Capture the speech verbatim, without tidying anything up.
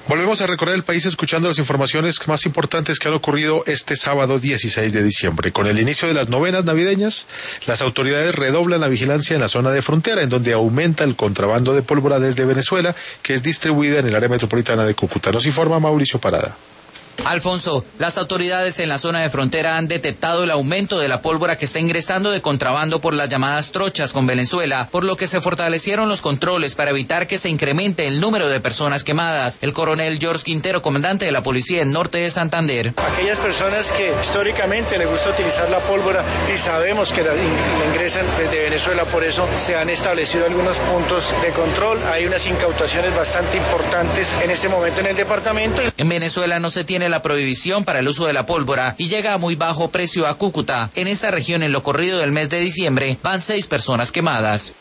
Volvemos a recorrer el país escuchando las informaciones más importantes que han ocurrido este sábado dieciséis de diciembre. Con el inicio de las novenas navideñas, las autoridades redoblan la vigilancia en la zona de frontera, en donde aumenta el contrabando de pólvora desde Venezuela, que es distribuida en el área metropolitana de Cúcuta. Nos informa Mauricio Parada. Alfonso, las autoridades en la zona de frontera han detectado el aumento de la pólvora que está ingresando de contrabando por las llamadas trochas con Venezuela, por lo que se fortalecieron los controles para evitar que se incremente el número de personas quemadas. El coronel George Quintero, comandante de la policía en norte de Santander. Aquellas personas que históricamente les gusta utilizar la pólvora y sabemos que la, la ingresan desde Venezuela, por eso se han establecido algunos puntos de control. Hay unas incautaciones bastante importantes en este momento en el departamento. En Venezuela no se tiene la prohibición para el uso de la pólvora y llega a muy bajo precio a Cúcuta. En esta región, en lo corrido del mes de diciembre, van seis personas quemadas.